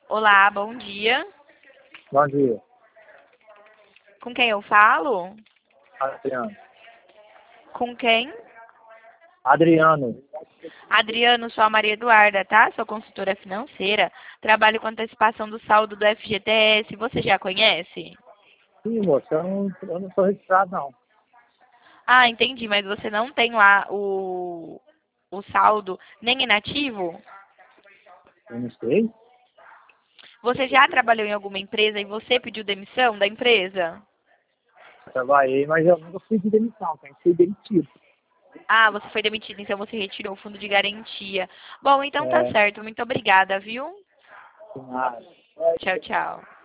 Olá, bom dia. Bom dia, Com quem eu falo? Adriano. Com quem? Adriano, Adriano, sou a Maria Eduarda, tá? Sou consultora financeira. Trabalho com antecipação do saldo do FGTS. Você já conhece? sim, moço, eu não sou registrado, não. Ah, entendi, mas você não tem lá o saldo nem inativo? Eu não sei. Você já trabalhou em alguma empresa e você pediu demissão da empresa? Trabalhei, mas eu nunca fui de demissão, tem que ser demitido. Ah, você foi demitido, então você retirou o fundo de garantia. Bom, então tá É, certo. Muito obrigada, viu? nada. Tchau, tchau.